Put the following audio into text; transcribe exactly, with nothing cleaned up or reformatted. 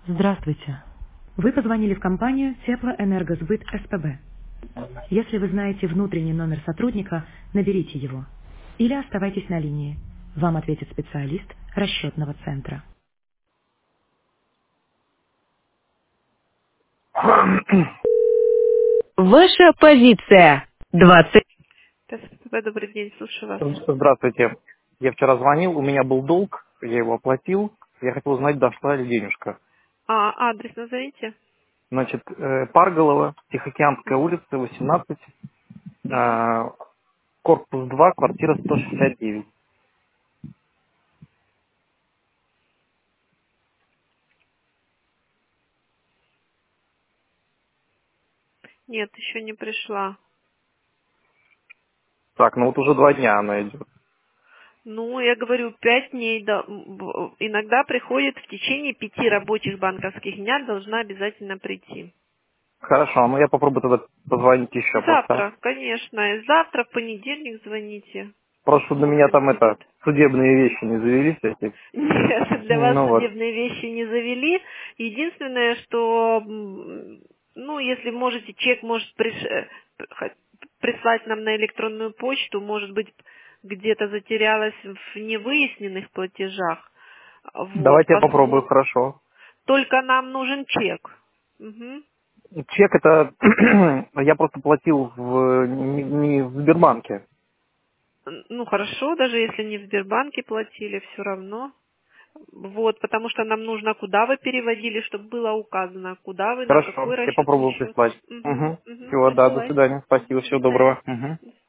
Здравствуйте. Вы позвонили в компанию Теплоэнергосбыт СПБ. Если вы знаете внутренний номер сотрудника, наберите его. Или оставайтесь на линии. Вам ответит специалист расчетного центра. Ваша позиция. двадцать. СПБ, добрый день, слушаю вас. Здравствуйте. Я вчера звонил, у меня был долг, я его оплатил. Я хотел узнать, дошла ли денежка. А адрес назовите? Значит, э, Парголова, Тихоокеанская Мгм. улица, восемнадцать, Мгм. э, корпус два, квартира сто шестьдесят девять. Нет, еще не пришла. Так, ну вот уже два дня она идет. Ну, я говорю, пять дней. да, м, в- Иногда приходит в течение пяти рабочих банковских дня, должна обязательно прийти. Хорошо, ну я попробую тогда позвонить еще просто. Завтра, конечно. Завтра, в понедельник звоните. Просто чтобы на меня Посмотрим, там это, придет. судебные вещи не завелись эти. Нет, для вас Ну вот. судебные вещи не завели. Единственное, что, м, ну, если можете, чек может приш- э, х- прислать нам на электронную почту, может быть, где-то затерялась в невыясненных платежах. Вот, Давайте я попробую, посмотрим. хорошо. Только нам нужен чек. Мгм. Чек это, я просто платил в, не, не в Сбербанке. Ну, хорошо, даже если не в Сбербанке платили, все равно. Вот, потому что нам нужно, куда вы переводили, чтобы было указано, куда вы, на Хорошо, какой я расчетный попробую счет. прислать. Угу, Угу. угу, Всего, да, до присылайте. свидания. Спасибо, Угу, до всего свидания. доброго. Угу.